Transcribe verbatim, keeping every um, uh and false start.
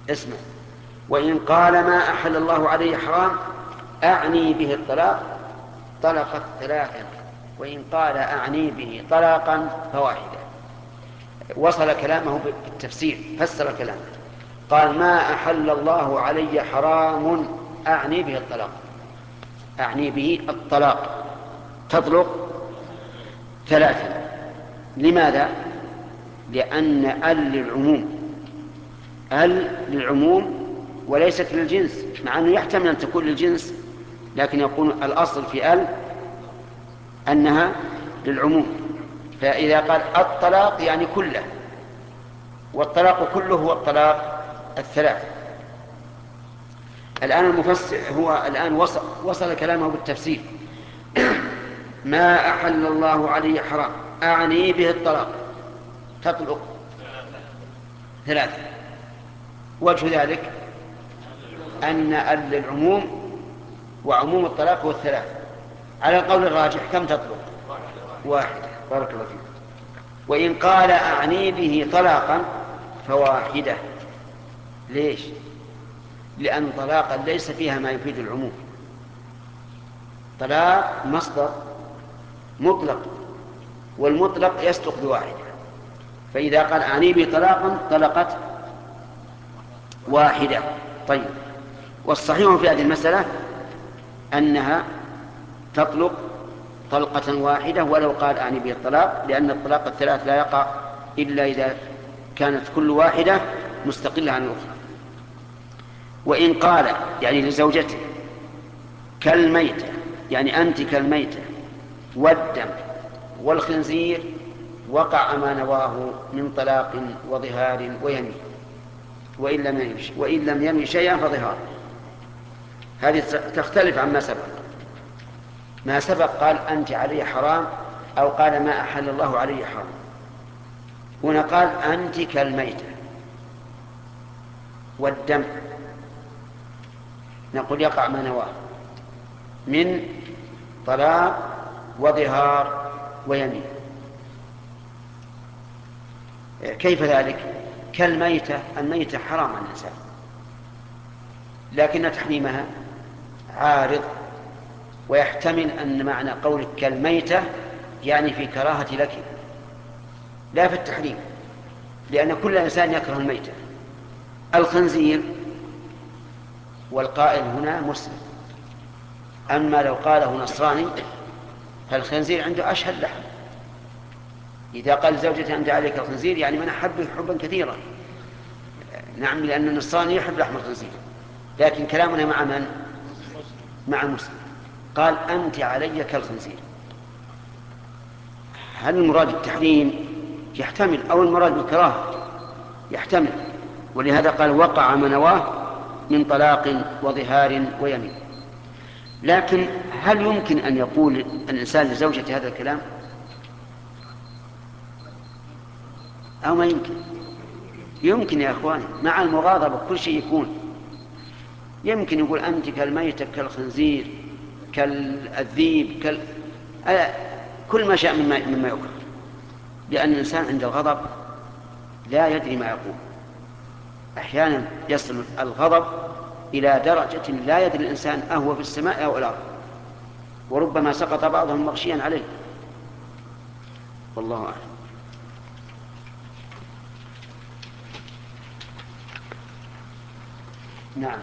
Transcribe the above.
اسمع، وإن قال ما أحل الله عليه حرام أعني به الطلاق طلقت ثلاثا، وإن قال أعني به طلاقا فواحدة. وصل كلامه بالتفسير، فسر كلامه، قال ما أحل الله علي حرام أعني به الطلاق، أعني به الطلاق تطلق ثلاثا. لماذا؟ لأن ال للعموم، ال للعموم وليست للجنس، مع أنه يحتمل أن تكون للجنس، لكن يكون الأصل في ال أنها للعموم. فإذا قال الطلاق يعني كله، والطلاق كله هو الطلاق الثلاث. الآن المفسر هو الآن وصل, وصل كلامه بالتفسير ما أحل الله عليه حرام أعني به الطلاق تطلق ثلاثة. وجه ذلك أن ال للعموم، وعموم الطلاق هو الثلاث. على القول الراجح كم تطلق؟ واحدة. بارك الله فيك. وإن قال أعني به طلاقا فواحدة. ليش؟ لأن طلاقا ليس فيها ما يفيد العموم. طلاق مصدر مطلق، والمطلق يصدق بواحدة، فإذا قال أعني به طلاقا طلقت واحدة. طيب، والصحيح في هذه المسألة أنها تطلق طلقة واحدة ولو قال أعني به الطلاق، لأن الطلاق الثلاث لا يقع إلا إذا كانت كل واحدة مستقلة عن الأخرى. وإن قال يعني لزوجته كالميتة، يعني أنت كالميتة والدم والخنزير، وقع ما نواه من طلاق وظهار ويمين، وإن لم يمش وإن لم يمي شيئا فظهار. هذه تختلف عما سبق. ما سبق قال أنت علي حرام، أو قال ما أحل الله علي حرام. هنا قال أنت كالميتة والدم، نقول يقع ما نواه من طلاق وظهار ويمين. كيف ذلك؟ كالميتة، الميتة حرام على الإنسان، لكن تحريمها عارض، ويحتمل أن معنى قولك كالميتة يعني في كراهة لك لا في التحريم، لأن كل إنسان يكره الميتة. الخنزير والقائل هنا مسلم، أما لو قاله نصراني فالخنزير عنده أشهد لحم. إذا قال زوجته أنت عليك الخنزير يعني من أحبه حبا كثيرا. نعم، لأن النصراني يحب لحم الخنزير، لكن كلامنا مع من؟ مع مسلم. قال أنت علي كالخنزير. هل المراد التحريم؟ يحتمل، أو المراد بالكراهة؟ يحتمل. ولهذا قال وقع ما نواه من طلاق وظهار ويمين. لكن هل يمكن أن يقول الإنسان لزوجته هذا الكلام أو ما يمكن؟ يمكن يا أخواني، مع المغاضبة كل شيء يكون. يمكن يقول أنت كالميتة كالخنزير كالذيب كال... كل ما شاء مما, مما يكره، لأن الإنسان عند الغضب لا يدري ما يقول. أحيانا يصل الغضب إلى درجة لا يدري الإنسان أهو في السماء أو الأرض، وربما سقط بعضهم مغشيا عليه، والله أعلم. نعم.